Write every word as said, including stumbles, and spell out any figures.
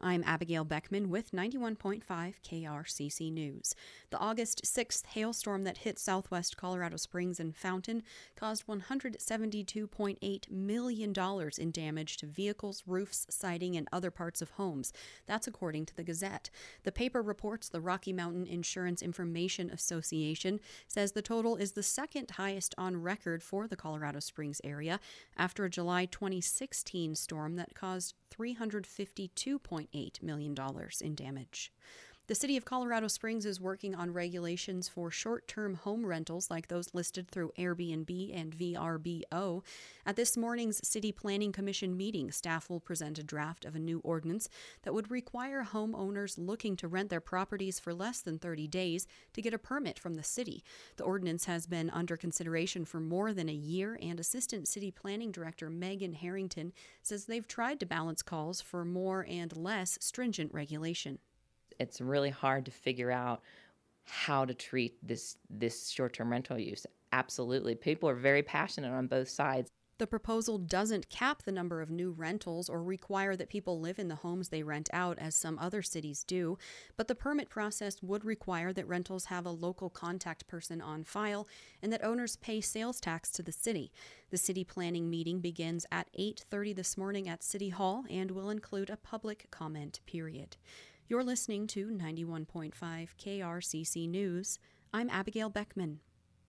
I'm Abigail Beckman with ninety-one point five K R C C News. The August sixth hailstorm that hit southwest Colorado Springs and Fountain caused one hundred seventy-two point eight million dollars in damage to vehicles, roofs, siding, and other parts of homes. That's according to the Gazette. The paper reports the Rocky Mountain Insurance Information Association says the total is the second highest on record for the Colorado Springs area after a July twenty sixteen storm that caused three hundred fifty-two point eight million dollars in damage. The city of Colorado Springs is working on regulations for short-term home rentals like those listed through Airbnb and V R B O. At this morning's City Planning Commission meeting, staff will present a draft of a new ordinance that would require homeowners looking to rent their properties for less than thirty days to get a permit from the city. The ordinance has been under consideration for more than a year, and Assistant City Planning Director Megan Harrington says they've tried to balance calls for more and less stringent regulation. It's really hard to figure out how to treat this this short-term rental use. Absolutely. People are very passionate on both sides. The proposal doesn't cap the number of new rentals or require that people live in the homes they rent out, as some other cities do, but the permit process would require that rentals have a local contact person on file and that owners pay sales tax to the city. The city planning meeting begins at eight thirty this morning at City Hall and will include a public comment period. You're listening to ninety-one point five K R C C News. I'm Abigail Beckman.